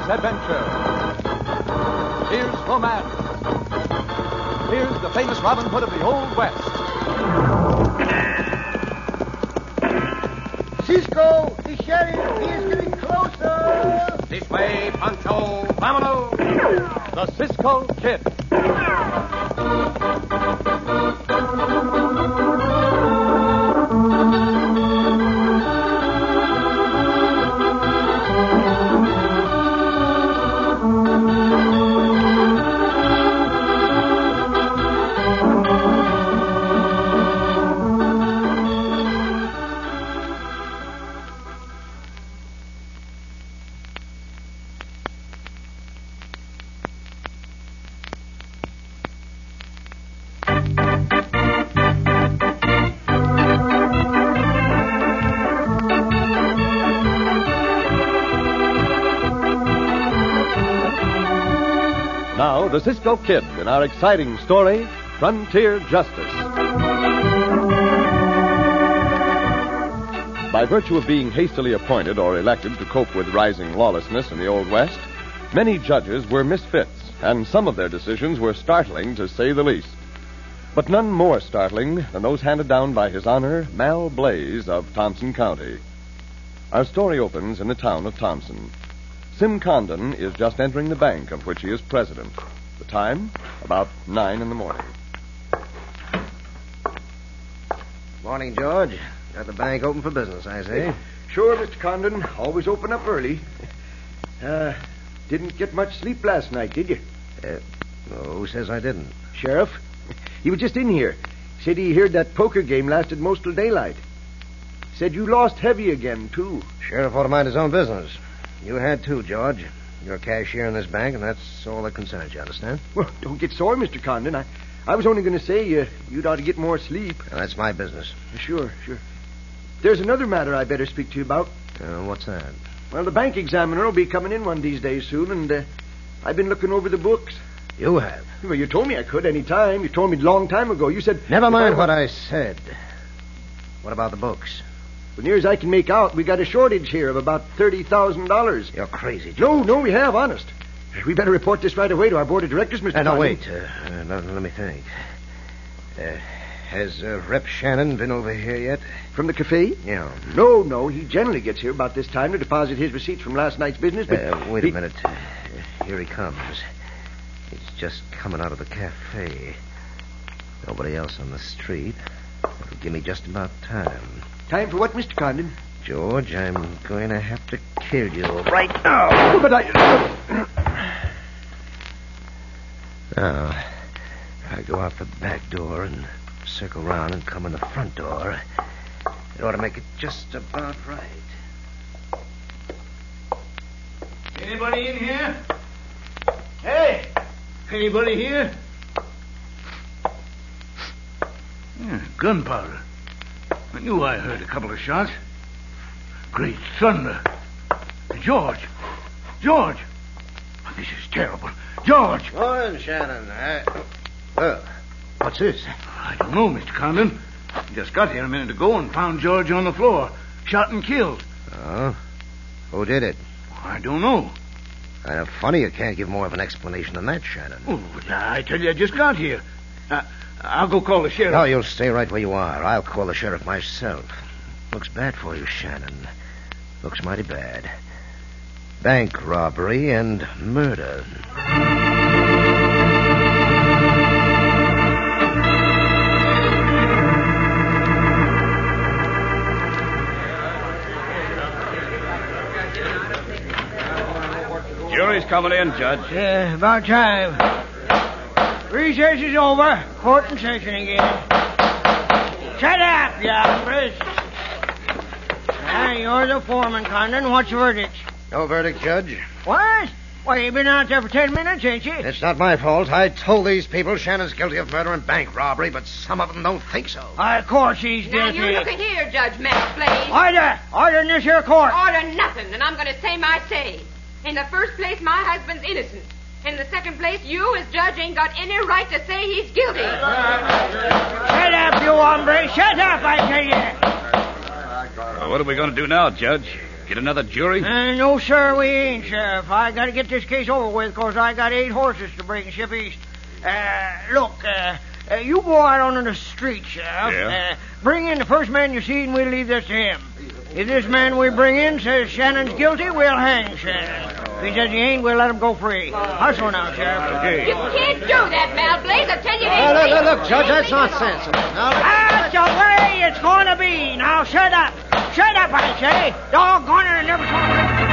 adventure. Here's romance. Here's the famous Robin Hood of the Old West. Cisco, the sheriff, he is getting closer. This way, Pancho. Vámonos. The Cisco Kid. Now, the Cisco Kid in our exciting story, Frontier Justice. By virtue of being hastily appointed or elected to cope with rising lawlessness in the Old West, many judges were misfits, and some of their decisions were startling, to say the least. But none more startling than those handed down by His Honor, Mal Blaze of Thompson County. Our story opens in the town of Thompson. Sim Condon is just entering the bank of which he is president. The time, about 9 in the morning. Morning, George. Got the bank open for business, I say. Sure, Mr. Condon. Always open up early. Didn't get much sleep last night, did you? Who says I didn't? Sheriff, he was just in here. Said he heard that poker game lasted most till daylight. Said you lost heavy again, too. Sheriff ought to mind his own business. You had too, George. You're a cashier in this bank, and that's all that concerns you, understand? Well, don't get sore, Mr. Condon. I was only going to say you'd ought to get more sleep. Well, that's my business. Sure. There's another matter I better speak to you about. What's that? Well, the bank examiner will be coming in one of these days soon, and I've been looking over the books. You have? Well, you told me I could any time. You told me a long time ago. You said... Never mind what I said. What about the books? Well, near as I can make out, we got a shortage here of about $30,000. You're crazy, George. No, we have, honest. We better report this right away to our board of directors, Mr. No, wait. Let me think. Has Rep Shannon been over here yet? From the cafe? Yeah. No. He generally gets here about this time to deposit his receipts from last night's business, but... Wait a minute. Here he comes. He's just coming out of the cafe. Nobody else on the street. It'll give me just about time. Time for what, Mr. Condon? George, I'm going to have to kill you right now. Oh, but Now, if I go out the back door and circle around and come in the front door, it ought to make it just about right. Anybody in here? Hey! Anybody here? Gunpowder. I knew I heard a couple of shots. Great thunder. George! Oh, this is terrible. George! Morning, Shannon. What's this? I don't know, Mr. Condon. I just got here a minute ago and found George on the floor, shot and killed. Oh? Who did it? I don't know. Kind of funny you can't give more of an explanation than that, Shannon. Oh, I tell you, I just got here. I'll go call the sheriff. No, you'll stay right where you are. I'll call the sheriff myself. Looks bad for you, Shannon. Looks mighty bad. Bank robbery and murder. Jury's coming in, Judge. About time. Recess is over. Court in session again. Shut up, you hombres. You're the foreman, Condon. What's the verdict? No verdict, Judge. What? Why, you've been out there for 10 minutes, ain't you? It's not my fault. I told these people Shannon's guilty of murder and bank robbery, but some of them don't think so. Of course he's Now, guilty. you look at here, Judge Max Blaze. Order in this here court. Order nothing, and I'm going to say my say. In the first place, my husband's innocent. In the second place, you, as judge, ain't got any right to say he's guilty. Shut up, you hombre. Shut up, I tell you. What are we going to do now, Judge? Get another jury? No, sir, we ain't, Sheriff. I got to get this case over with, 'cause I got 8 horses to bring ship east. Look, you go out on the street, Sheriff. Yeah. Bring in the first man you see, and we'll leave this to him. If this man we bring in says Shannon's guilty, we'll hang Shannon. If he says he ain't, we'll let him go free. Hustle now, Sheriff. Okay. You can't do that, Mal Blaze. I tell you this. Look, Judge, that's nonsense. Now, That's the way it's going to be. Now, shut up. Shut up, I say. Doggone it, I never saw it.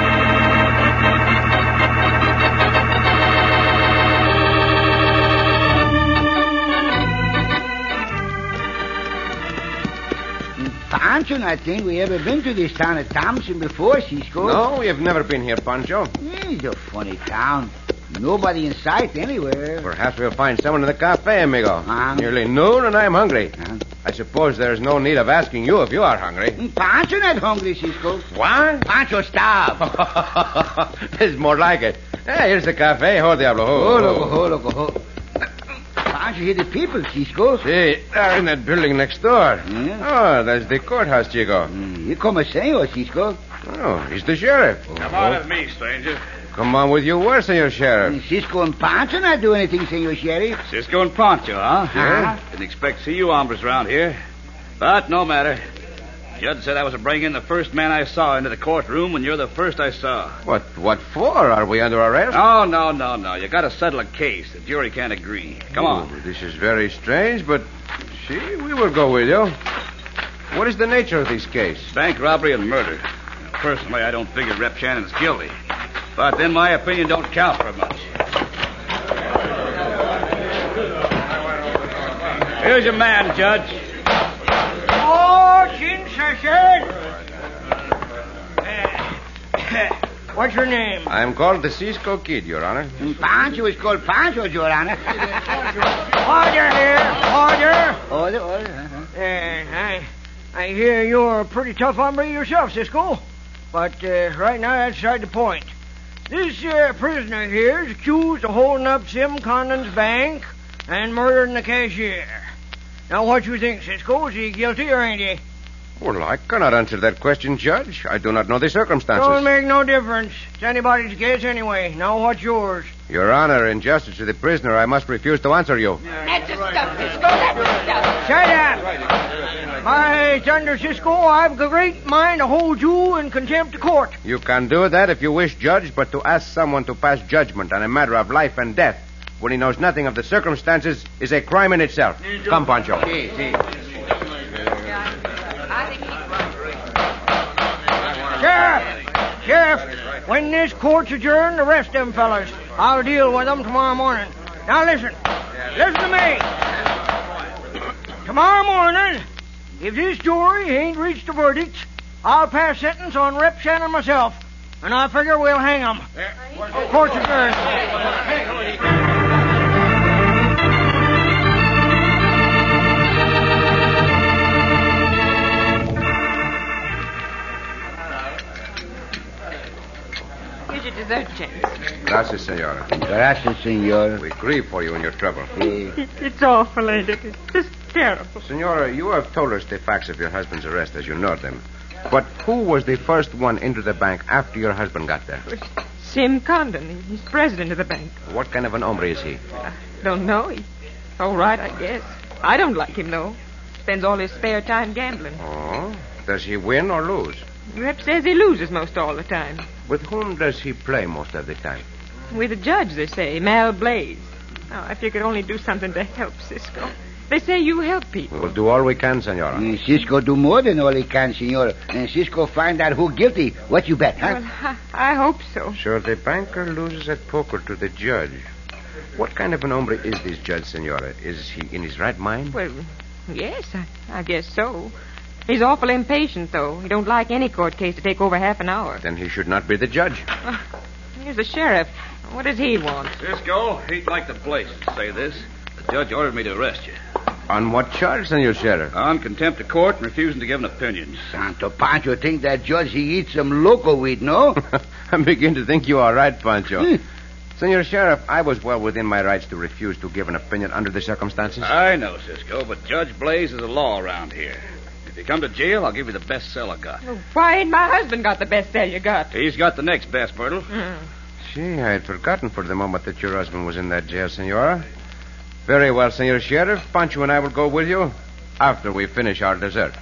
Pancho, I think we ever been to this town of Thompson before, Cisco. no, we have never been here, Pancho. It's a funny town. Nobody in sight anywhere. Perhaps we'll find someone in the cafe, amigo. Nearly noon, and I'm hungry. I suppose there's no need of asking you if you are hungry. Pancho not hungry, Cisco. What? Pancho starved. It's more like it. Hey, here's the cafe. Ho, Diablo. Loco. Pancho hear the people, Cisco. See, they're in that building next door. Yeah. Oh, that's the courthouse, Chico. Here come a senor, Cisco. Oh, he's the sheriff. Come on with me, stranger. Come on with you where, Senor Sheriff? Cisco and Pancho not do anything, Senor Sheriff. Cisco and Pancho, huh? Yeah. Didn't expect to see you hombres around here. But no matter. Judge said I was to bring in the first man I saw into the courtroom when you're the first I saw. What for? Are we under arrest? Oh, no. You got to settle a case. The jury can't agree. Come on. Oh, this is very strange, but see, we will go with you. What is the nature of this case? Bank robbery and murder. Personally, I don't figure Rep Shannon's guilty. But then my opinion don't count for much. Here's your man, Judge. Oh, chin session. What's your name? I'm called the Cisco Kid, Your Honor. Pancho is called Pancho, Your Honor. Order here. Order. I hear you're a pretty tough hombre yourself, Cisco. But right now, that's beside the point. This prisoner here is accused of holding up Sim Condon's bank and murdering the cashier. Now, what you think, Cisco? Is he guilty or ain't he? Well, I cannot answer that question, Judge. I do not know the circumstances. Don't make no difference. It's anybody's guess anyway. Now, what's yours? Your Honor, in justice to the prisoner, I must refuse to answer you. That's the stuff, Cisco. That's the stuff. Shut up! My thunder, Cisco, I've a great mind to hold you in contempt of court. You can do that if you wish, Judge, but to ask someone to pass judgment on a matter of life and death when he knows nothing of the circumstances is a crime in itself. Come, Pancho. Sheriff, when this court's adjourned, arrest them fellas. I'll deal with them tomorrow morning. Now listen to me. Tomorrow morning, if this jury ain't reached a verdict, I'll pass sentence on Rep Shannon myself, and I figure we'll hang him. Court's adjourned. Here's your dessert, James. Gracias, senora. Gracias, senor. We grieve for you in your trouble. It's awful, ain't it? It's just terrible. Senora, you have told us the facts of your husband's arrest as you know them. But who was the first one into the bank after your husband got there? Sim Condon. He's president of the bank. What kind of an hombre is he? Don't know. He's all right, I guess. I don't like him, though. Spends all his spare time gambling. Oh? Does he win or lose? Rep says he loses most all the time. With whom does he play most of the time? With a judge, they say, Mal Blaze. Oh, if you could only do something to help Cisco. They say you help people. We'll do all we can, senora. Cisco do more than all he can, senor. And Cisco find out who guilty. What you bet, huh? Well, I hope so. Sure, the banker loses at poker to the judge. What kind of an hombre is this judge, senora? Is he in his right mind? Well, yes, I guess so. He's awful impatient, though. He don't like any court case to take over half an hour. Then he should not be the judge. Here's the sheriff. What does he want? Cisco, he'd like the place to say this. The judge ordered me to arrest you. On what charge, senor sheriff? On contempt of court and refusing to give an opinion. Santo Pancho think that judge he eats some loco weed, no? I begin to think you are right, Pancho. Senor Sheriff, I was well within my rights to refuse to give an opinion under the circumstances. I know, Cisco, but Judge Blaze is a law around here. If you come to jail, I'll give you the best cell I got. Well, why ain't my husband got the best cell you got? He's got the next best, Myrtle. Gee, I had forgotten for the moment that your husband was in that jail, Senora. Very well, Senor Sheriff. Pancho and I will go with you after we finish our dessert.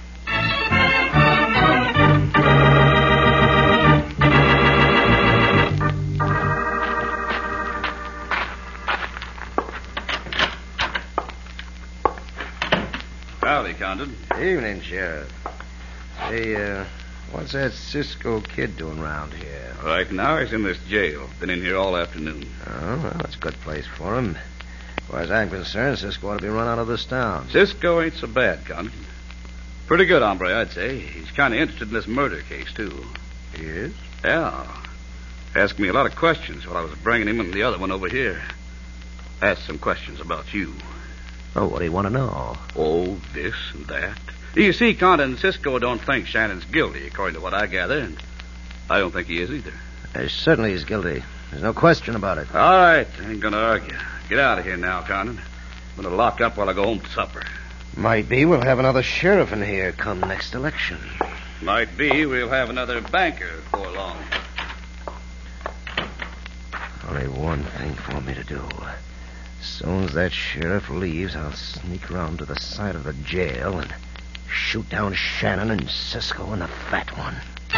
Howdy, Condon. Evening, Sheriff. Hey, what's that Cisco kid doing around here? Right now, he's in this jail. Been in here all afternoon. Oh, well, that's a good place for him. As far as I'm concerned, Cisco ought to be run out of this town. Cisco ain't so bad, Condon. Pretty good hombre, I'd say. He's kind of interested in this murder case, too. He is? Yeah. Asked me a lot of questions while I was bringing him and the other one over here. Asked some questions about you. Oh, what do you want to know? Oh, this and that. You see, Condon, Cisco don't think Shannon's guilty, according to what I gather, and I don't think he is either. Certainly he's guilty. There's no question about it. All right, I ain't gonna argue. Get out of here now, Condon. I'm gonna lock up while I go home to supper. Might be we'll have another sheriff in here come next election. Might be we'll have another banker before long. Only one thing for me to do. As soon as that sheriff leaves, I'll sneak around to the side of the jail and shoot down Shannon and Cisco and the fat one.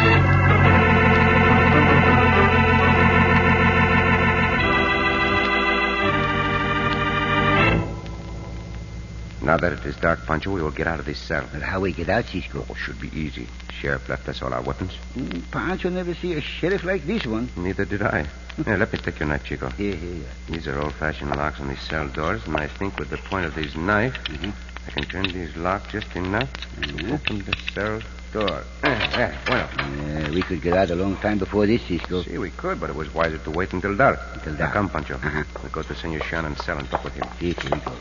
Now that it is dark, Pancho, we will get out of this cell. But how we get out, Cisco? Oh, should be easy. Sheriff left us all our weapons. Pancho never see a sheriff like this one. Neither did I. Here, let me take your knife, Chico. Here. These are old-fashioned locks on these cell doors, and I think with the point of this knife, I can turn these locks just enough to open the cell door. Bueno. We could get out a long time before this, Cisco. See, we could, but it was wiser to wait until dark. Until Now, dark. come, Pancho. We'll go to Senor Shannon's cell and talk with him. Here we go.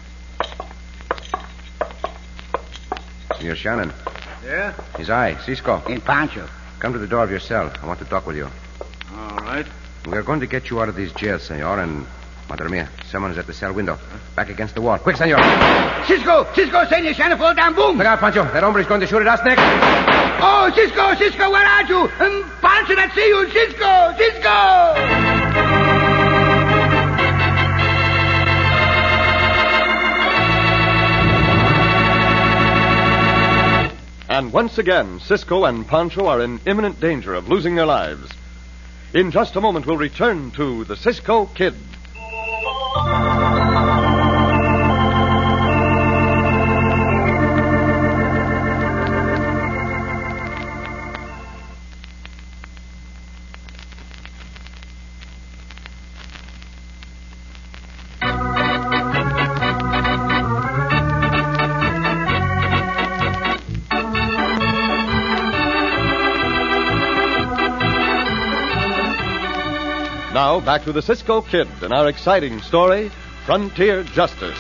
Senor Shannon. Yeah? His eye, Cisco. And Pancho. Come to the door of your cell. I want to talk with you. All right. We are going to get you out of this jail, senor, and... Madre mia, someone is at the cell window. Back against the wall. Quick, senor. Cisco, Senor Shannon, fall down, boom. Look out, Pancho. That hombre is going to shoot at us next. Oh, Cisco, where are you? Pancho, I see you, Cisco. And once again, Cisco and Pancho are in imminent danger of losing their lives. In just a moment, we'll return to the Cisco Kid. Now, back to the Cisco Kid and our exciting story, Frontier Justice.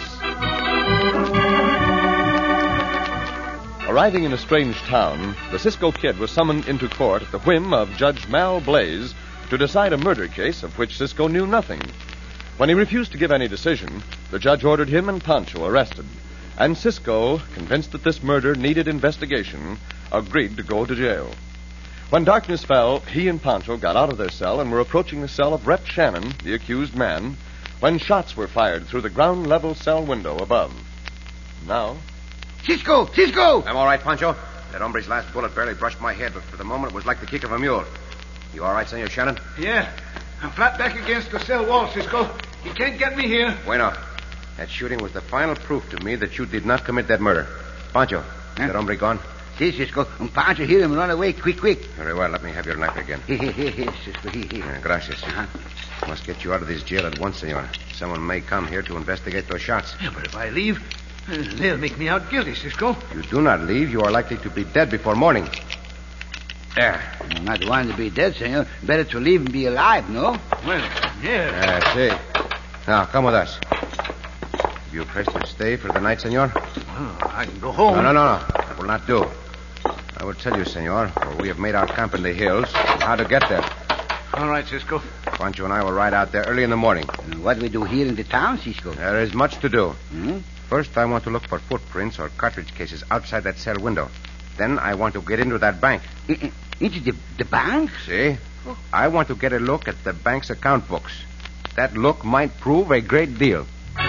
Arriving in a strange town, the Cisco Kid was summoned into court at the whim of Judge Mal Blaze to decide a murder case of which Cisco knew nothing. When he refused to give any decision, the judge ordered him and Pancho arrested. And Cisco, convinced that this murder needed investigation, agreed to go to jail. When darkness fell, he and Pancho got out of their cell and were approaching the cell of Rep Shannon, the accused man, when shots were fired through the ground-level cell window above. Now... Cisco! I'm all right, Pancho. That hombre's last bullet barely brushed my head, but for the moment it was like the kick of a mule. You all right, Senor Shannon? Yeah. I'm flat back against the cell wall, Cisco. You can't get me here. Bueno. That shooting was the final proof to me that you did not commit that murder. Pancho, that hombre gone? See, Cisco, Pancho hear him run away quick. Very well, let me have your knife again. Here, Cisco, here. Gracias. Must get you out of this jail at once, senor. Someone may come here to investigate those shots. Yeah, but if I leave, they'll make me out guilty, Cisco. You do not leave, you are likely to be dead before morning. There. I'm not wanting to be dead, senor. Better to leave and be alive, no? Well, yeah. I see. Now, come with us. You press to stay for the night, senor? Well, I can go home. No. That will not do. I will tell you, senor, for we have made our camp in the hills, how to get there. All right, Cisco. Pancho and I will ride out there early in the morning. What we do here in the town, Cisco? There is much to do. Hmm? First, I want to look for footprints or cartridge cases outside that cell window. Then I want to get into that bank. Into the bank? See? I want to get a look at the bank's account books. That look might prove a great deal.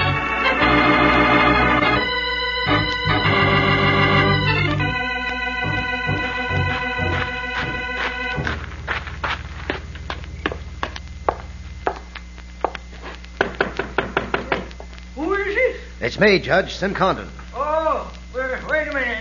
Who is it? It's me, Judge, Sim Condon. Oh, wait a minute.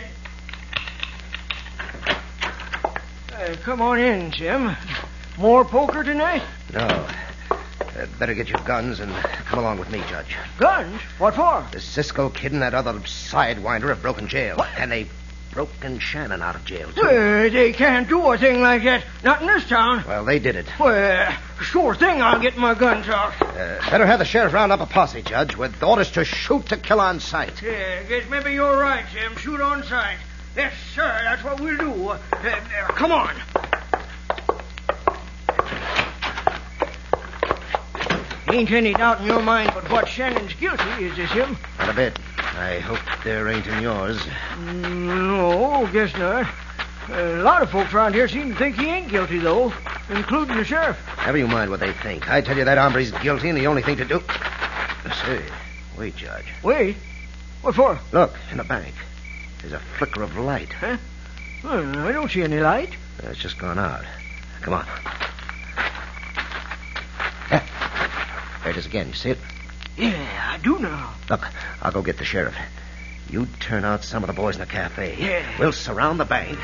Come on in, Sim. More poker tonight? No. Better get your guns and come along with me, Judge. Guns? What for? The Cisco kid and that other sidewinder have broken jail. What? And they've broken Shannon out of jail, too. Well, they can't do a thing like that. Not in this town. Well, they did it. Well, sure thing I'll get my guns out. Better have the sheriff round up a posse, Judge, with orders to shoot to kill on sight. Yeah, guess maybe you're right, Sim. Shoot on sight. Yes, sir, that's what we'll do. Come on. Ain't any doubt in your mind but what Shannon's guilty, is this him? Not a bit. I hope there ain't in yours. No, guess not. A lot of folks around here seem to think he ain't guilty, though, including the sheriff. Never you mind what they think. I tell you that hombre's guilty, and the only thing to do... Say, wait, Judge. Wait? What for? Look, in the bank. There's a flicker of light. Huh? Well, I don't see any light. It's just gone out. Come on. There it is again. You see it? Yeah, I do now. Look, I'll go get the sheriff. You turn out some of the boys in the cafe. Yeah. We'll surround the bank.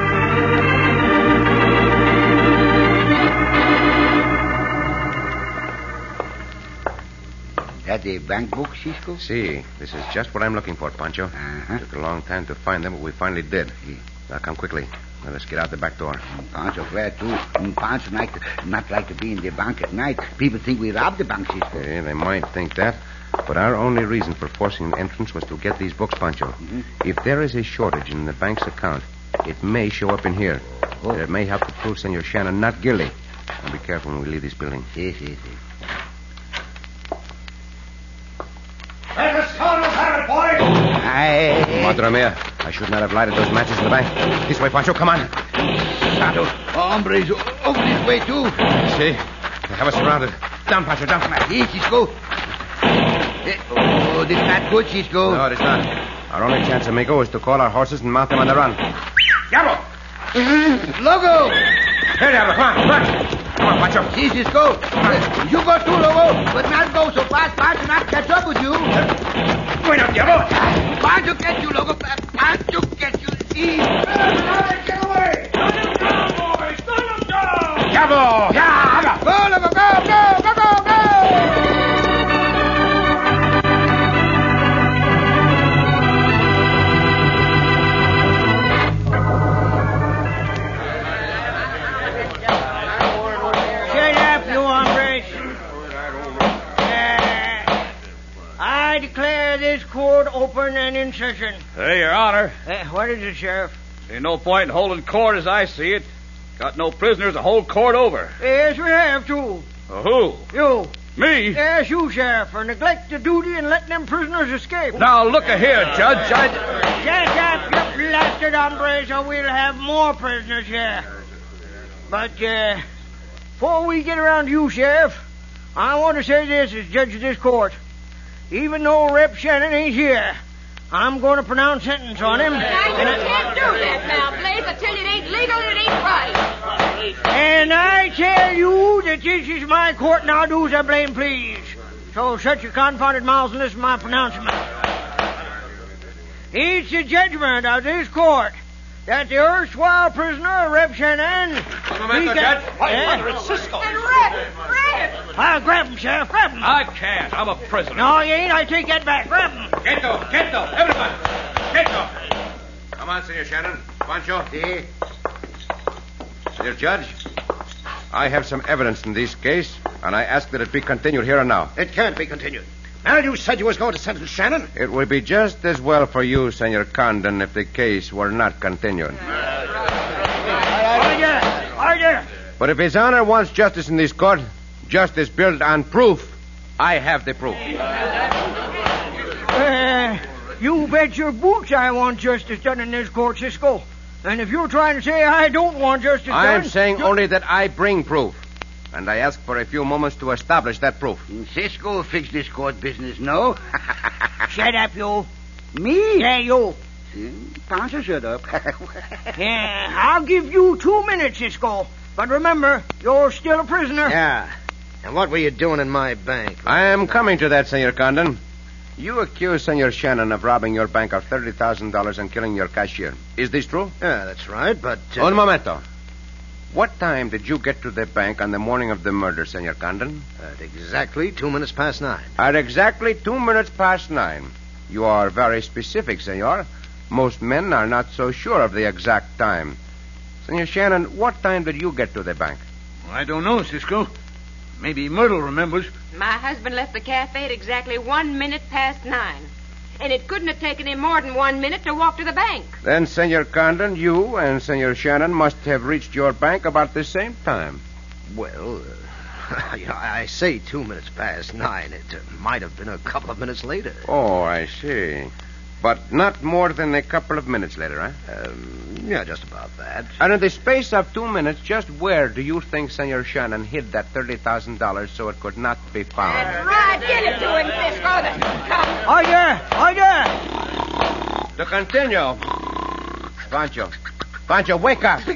That the bank book, Cisco? See, this is just what I'm looking for, Pancho. Uh-huh. Took a long time to find them, but we finally did. Now, come quickly. Now, let's get out the back door. Pancho, where to? Pancho not like to be in the bank at night. People think we robbed the bank, Cisco. Yeah, they might think that. But our only reason for forcing an entrance was to get these books, Pancho. Mm-hmm. If there is a shortage in the bank's account, it may show up in here. Oh. It may help to prove Senor Shannon not guilty. Now, be careful when we leave this building. Si. Let us go to have it, boy! Madre mia, I should not have lighted those matches in the bank. This way, Pancho, come on. Shadow. Hombres over this way, too. See? They have us surrounded. Down, Pancho, down. Here, Cisco. Oh, this is not good, Cisco. No, it is not. Our only chance, amigo, is to call our horses and mount them on the run. Diablo! Logo! Here, Diablo, come on, run! Come on, Pancho. Si, Cisco. You go too, Logo, but not go so fast. Pancho not catch up with you. Wait up, Diablo! Pancho get you, Logo. Pancho get you. See? Get away! Gun him down, boys! Gun him down! Diablo! Yeah! Go, Logo, go! I declare this court open and in session. Hey, Your Honor. What is it, Sheriff? Ain't no point in holding court as I see it. Got no prisoners to hold court over. Yes, we have to. Who? You. Me? Yes, you, Sheriff, for neglect of duty and letting them prisoners escape. Now, look here, Judge. Shut up, you blasted hombres, or we'll have more prisoners here. But, before we get around to you, Sheriff, I want to say this as judge of this court. Even though Rep Shannon ain't here, I'm going to pronounce sentence on him. Now, you can't do that now, Blaze. I tell you, it ain't legal and it ain't right. And I tell you that this is my court, and I'll do as I blame please. So shut your confounded mouths and listen to my pronouncement. It's the judgment of this court that the erstwhile prisoner, Rep Shannon... Judge. It's Cisco. And Rep! I'll grab him, Sheriff, grab him. I can't. I'm a prisoner. No, you ain't. I take that back. Grab him. Quieto, everybody. Quieto. Come on, Senor Shannon. Pancho. Si. Senor Judge, I have some evidence in this case, and I ask that it be continued here and now. It can't be continued. Now, you said you was going to sentence Shannon. It would be just as well for you, Senor Condon, if the case were not continued. Order. But if His Honor wants justice in this court, justice built on proof, I have the proof. You bet your boots I want justice done in this court, Cisco. And if you're trying to say I don't want justice done... I'm saying only that I bring proof. And I ask for a few moments to establish that proof. Cisco fix this court business, no? Shut up, you. Me? Yeah, you. Pancho, shut up. Yeah, I'll give you 2 minutes, Cisco. But remember, you're still a prisoner. Yeah. And what were you doing in my bank? I am coming to that, Senor Condon. You accuse Senor Shannon of robbing your bank of $30,000 and killing your cashier. Is this true? Yeah, that's right, but... Un momento. What time did you get to the bank on the morning of the murder, Senor Condon? At exactly 2 minutes past 9. At exactly 2 minutes past 9. You are very specific, Senor. Most men are not so sure of the exact time. Senor Shannon, what time did you get to the bank? I don't know, Cisco. Maybe Myrtle remembers. My husband left the cafe at exactly 1 minute past 9. And it couldn't have taken him more than 1 minute to walk to the bank. Then, Senor Condon, you and Senor Shannon must have reached your bank about the same time. Well, I say 2 minutes past 9. It might have been a couple of minutes later. Oh, I see. But not more than a couple of minutes later, huh? Yeah, just about that. And in the space of 2 minutes, just where do you think Senor Shannon hid that $30,000 so it could not be found? That's right. Get it to him, Cisco. Come. Order! To continue. Pancho, wake up.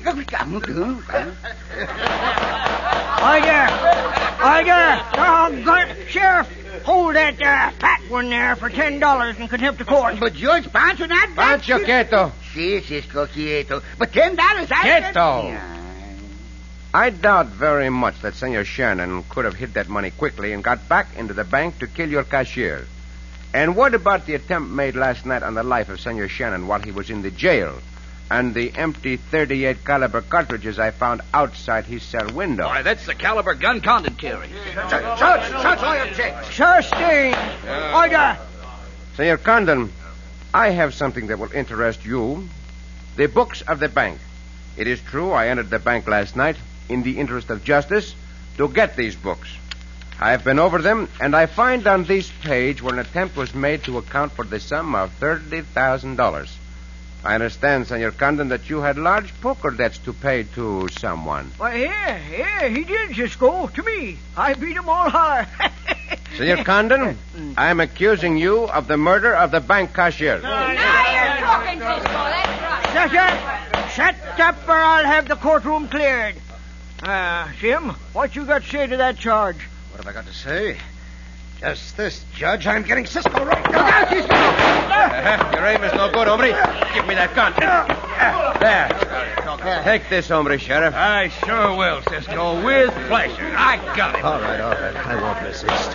Order! Doggone it. Sheriff, hold that fat one there for $10 in contempt of court. But George Pancho not... Pancho, quieto. Si, Cisco, quieto. But $10, Quieto. I doubt very much that Senor Shannon could have hid that money quickly and got back into the bank to kill your cashier. And what about the attempt made last night on the life of Senor Shannon while he was in the jail? And the empty .38 caliber cartridges I found outside his cell window. Why, that's the caliber gun Condon carries. Judge, I object. Sustained. Order! Senor Condon, I have something that will interest you. The books of the bank. It is true I entered the bank last night in the interest of justice to get these books. I have been over them, and I find on this page where an attempt was made to account for the sum of $30,000. I understand, Senor Condon, that you had large poker debts to pay to someone. Well, yeah, he did, Cisco, to me. I beat him all hard. Senor Condon, I am accusing you of the murder of the bank cashier. Now you're talking, Cisco. That's right. Shut up or I'll have the courtroom cleared. Jim, what you got to say to that charge? What have I got to say? Just this, Judge. I'm getting Cisco right now. Look out, Cisco! Your aim is no good, hombre. Give me that gun. There. Take this, hombre, Sheriff. I sure will, Cisco, with pleasure. I got it. All right. I won't resist.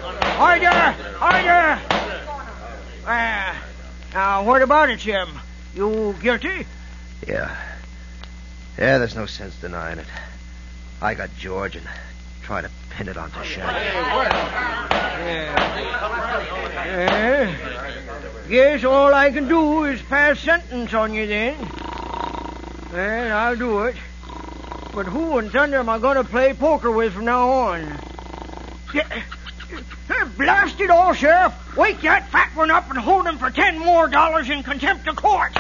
Order! Now, what about it, Jim? You guilty? Yeah, there's no sense denying it. I got George and try to pin it onto Shannon. Guess all I can do is pass sentence on you then. Well, I'll do it. But who in thunder am I going to play poker with from now on? Blast it all, Sheriff. Wake that fat one up and hold him for $10 more in contempt of court.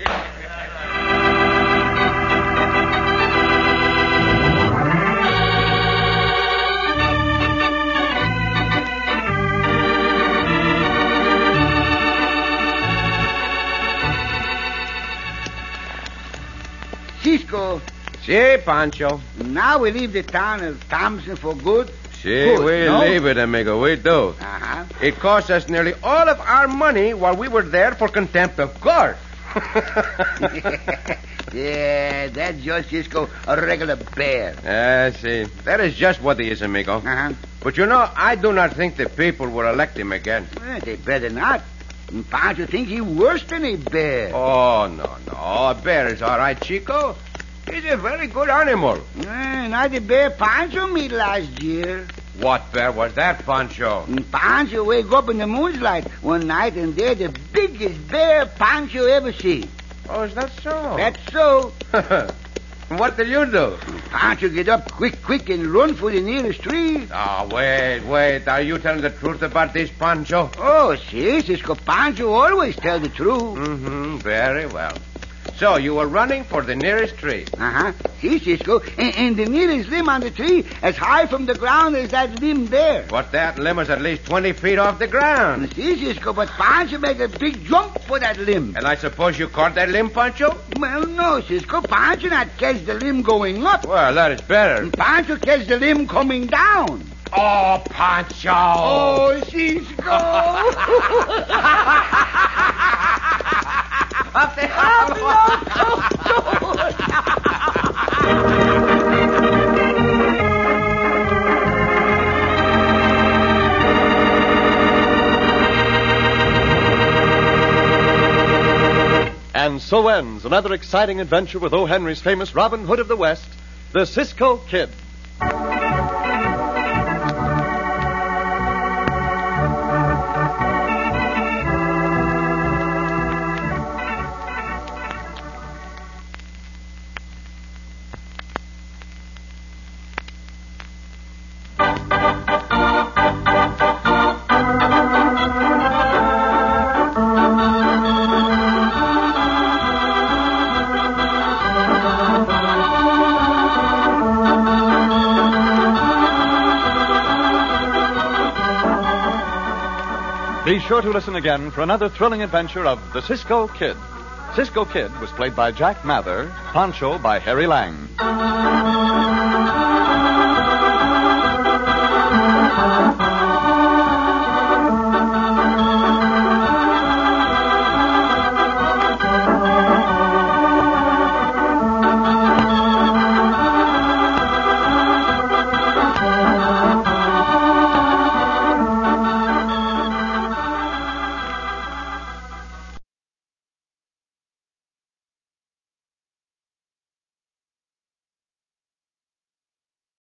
Cisco, Si, Pancho. now we leave the town of Thompson for good. Si, Good, we no? leave it, amigo. We do. Uh-huh. It cost us nearly all of our money while we were there for contempt of court. Yeah, that Judge Cisco, a regular bear. See. That is just what he is, amigo. Uh-huh. But you know, I do not think the people will elect him again. They better not. Pancho think he worse than a bear. Oh, no. A bear is all right, Chico. He's a very good animal. Not the bear Pancho meet last year. What bear was that, Pancho? Pancho wake up in the moonlight one night, and they're the biggest bear Pancho ever see. Oh, is that so? That's so. What did you do? Pancho get up quick, and run for the nearest tree. Oh, wait. Are you telling the truth about this, Pancho? Oh, si, Cisco, Pancho always tell the truth. Mm-hmm. Very well. So you were running for the nearest tree. Uh-huh. See, Cisco, and the nearest limb on the tree as high from the ground as that limb there. But that limb is at least 20 feet off the ground. See, Cisco, but Pancho made a big jump for that limb. And I suppose you caught that limb, Pancho? Well, no, Cisco. Pancho not catch the limb going up. Well, that is better. And Pancho catch the limb coming down. Oh, Pancho! Oh, Cisco! Up there! And so ends another exciting adventure with O. Henry's famous Robin Hood of the West, the Cisco Kid. Be sure to listen again for another thrilling adventure of the Cisco Kid. Cisco Kid was played by Jack Mather, Pancho by Harry Lang.